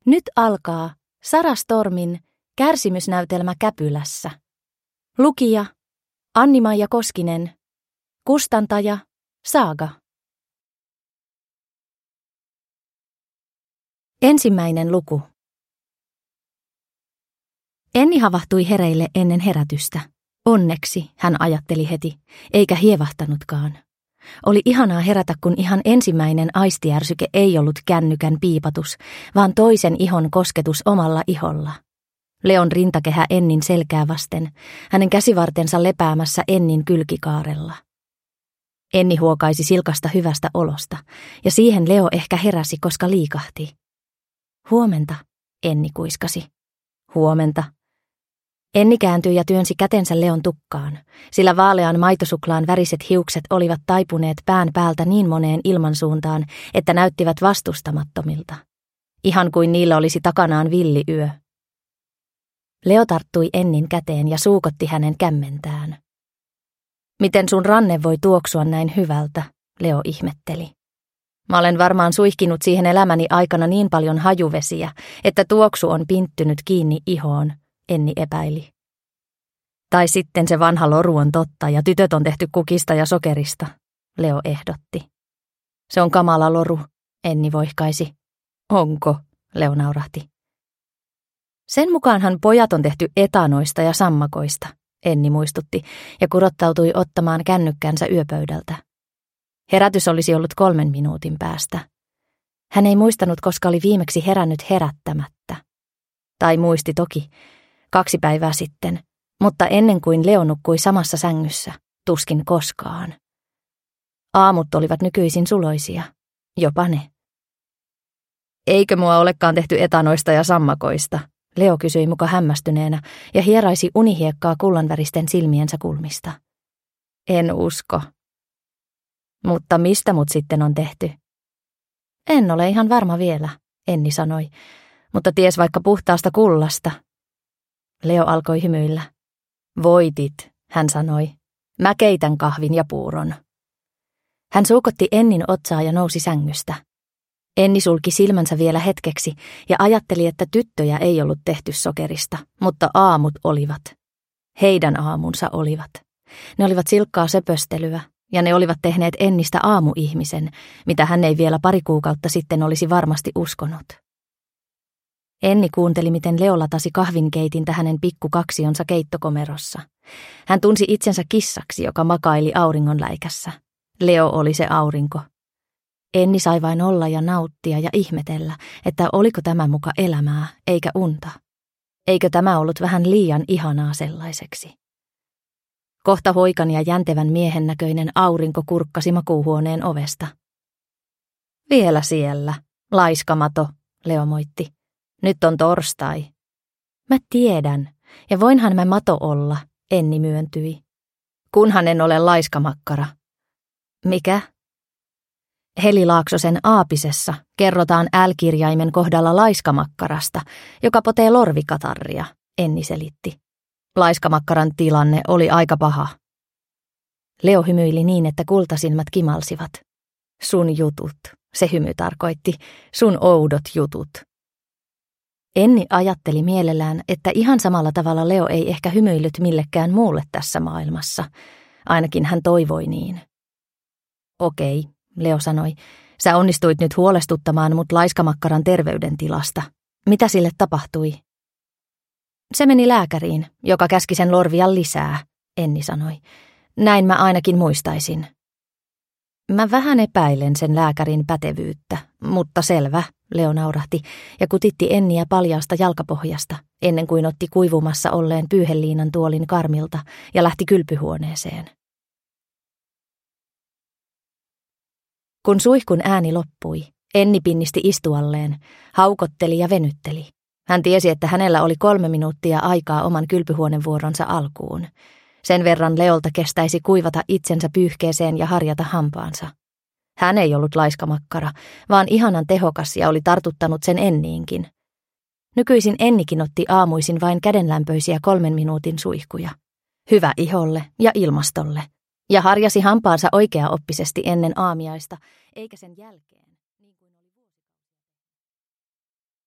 Nyt alkaa Sara Stormin kärsimysnäytelmä Käpylässä. Lukija Anni-Maija Koskinen. Kustantaja Saaga. Ensimmäinen luku. Enni havahtui hereille ennen herätystä. Onneksi, hän ajatteli heti, eikä hievahtanutkaan. Oli ihanaa herätä, kun ihan ensimmäinen aistijärsyke ei ollut kännykän piipatus, vaan toisen ihon kosketus omalla iholla. Leon rintakehä Ennin selkää vasten, hänen käsivartensa lepäämässä Ennin kylkikaarella. Enni huokaisi silkasta hyvästä olosta, ja siihen Leo ehkä heräsi, koska liikahti. Huomenta, Enni kuiskasi. Huomenta. Enni kääntyi ja työnsi kätensä Leon tukkaan, sillä vaalean maitosuklaan väriset hiukset olivat taipuneet pään päältä niin moneen ilmansuuntaan, että näyttivät vastustamattomilta. Ihan kuin niillä olisi takanaan villi yö. Leo tarttui Ennin käteen ja suukotti hänen kämmentään. Miten sun ranne voi tuoksua näin hyvältä, Leo ihmetteli. Mä olen varmaan suihkinut siihen elämäni aikana niin paljon hajuvesiä, että tuoksu on pinttynyt kiinni ihoon, Enni epäili. Tai sitten se vanha loru on totta ja tytöt on tehty kukista ja sokerista, Leo ehdotti. Se on kamala loru, Enni voihkaisi. Onko, Leo naurahti. Sen mukaanhan pojat on tehty etanoista ja sammakoista, Enni muistutti ja kurottautui ottamaan kännykkänsä yöpöydältä. Herätys olisi ollut 3 minuutin päästä. Hän ei muistanut, koska oli viimeksi herännyt herättämättä. Tai muisti toki, 2 päivää sitten, mutta ennen kuin Leo nukkui samassa sängyssä, tuskin koskaan. Aamut olivat nykyisin suloisia, jopa ne. Eikö mua olekaan tehty etanoista ja sammakoista, Leo kysyi muka hämmästyneenä ja hieraisi unihiekkaa kullanväristen silmiensä kulmista. En usko. Mutta mistä mut sitten on tehty? En ole ihan varma vielä, Enni sanoi, mutta ties vaikka puhtaasta kullasta. Leo alkoi hymyillä. Voitit, hän sanoi. Mä keitän kahvin ja puuron. Hän suukotti Ennin otsaa ja nousi sängystä. Enni sulki silmänsä vielä hetkeksi ja ajatteli, että tyttöjä ei ollut tehty sokerista, mutta aamut olivat. Heidän aamunsa olivat. Ne olivat silkkaa söpöstelyä ja ne olivat tehneet Ennistä aamuihmisen, mitä hän ei vielä 2 kuukautta sitten olisi varmasti uskonut. Enni kuunteli, miten Leo latasi kahvinkeitintä hänen pikkukaksionsa keittokomerossa. Hän tunsi itsensä kissaksi, joka makaili auringonläikässä. Leo oli se aurinko. Enni sai vain olla ja nauttia ja ihmetellä, että oliko tämä muka elämää eikä unta. Eikö tämä ollut vähän liian ihanaa sellaiseksi? Kohta hoikan ja jäntevän miehen näköinen aurinko kurkkasi makuuhuoneen ovesta. Vielä siellä, laiskamato, Leo moitti. Nyt on torstai. Mä tiedän, ja voinhan mä mato olla, Enni myöntyi. Kunhan en ole laiskamakkara. Mikä? Heli Laaksosen Aapisessa kerrotaan L-kirjaimen kohdalla laiskamakkarasta, joka potee lorvikatarria, Enni selitti. Laiskamakkaran tilanne oli aika paha. Leo hymyili niin, että kultasilmät kimalsivat. Sun jutut, se hymy tarkoitti, sun oudot jutut. Enni ajatteli mielellään, että ihan samalla tavalla Leo ei ehkä hymyillyt millekään muulle tässä maailmassa. Ainakin hän toivoi niin. Okei, Leo sanoi, sä onnistuit nyt huolestuttamaan mut laiskamakkaran terveydentilasta. Mitä sille tapahtui? Se meni lääkäriin, joka käski sen lorvia lisää, Enni sanoi. Näin mä ainakin muistaisin. Mä vähän epäilen sen lääkärin pätevyyttä, mutta selvä, Leo naurahti ja kutitti Enniä paljaasta jalkapohjasta, ennen kuin otti kuivumassa olleen pyyheliinan tuolin karmilta ja lähti kylpyhuoneeseen. Kun suihkun ääni loppui, Enni pinnisti istualleen, haukotteli ja venytteli. Hän tiesi, että hänellä oli 3 minuuttia aikaa oman kylpyhuonevuoronsa alkuun. Sen verran Leolta kestäisi kuivata itsensä pyyhkeeseen ja harjata hampaansa. Hän ei ollut laiskamakkara, vaan ihanan tehokas ja oli tartuttanut sen Enniinkin. Nykyisin Ennikin otti aamuisin vain kädenlämpöisiä 3 minuutin suihkuja. Hyvä iholle ja ilmastolle. Ja harjasi hampaansa oikeaoppisesti ennen aamiaista, eikä sen jälkeen.